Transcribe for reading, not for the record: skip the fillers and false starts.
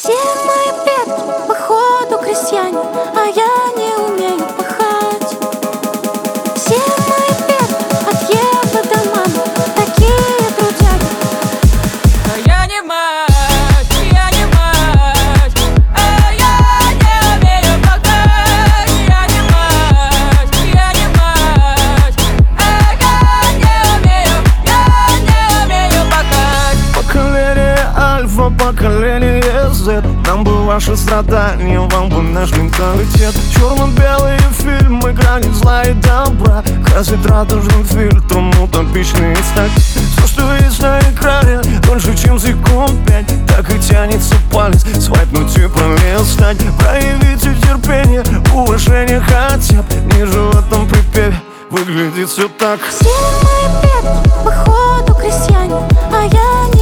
Все мои предки, походу, крестьяне, а я не умею пахать. Все мои предки от Евы до мамы, такие трудяги. А я не мать, я не мать, а я не умею пахать. Я не мать, я не мать, а я не умею пахать. Поколение Альфа, поколение Z. Нам бы ваши страдания, вам бы наш менталитет. Черно-белые фильмы, границ зла и добра. Красить радужным фильтром утопичный стать. Все, что есть на экране, дольше, чем секунд 5. Так и тянется палец, свайпнуть и пролистать. Проявите терпение, уважение хотя бы. Ниже в этом припеве выглядит все так. Все мои предки, походу, крестьяне, а я не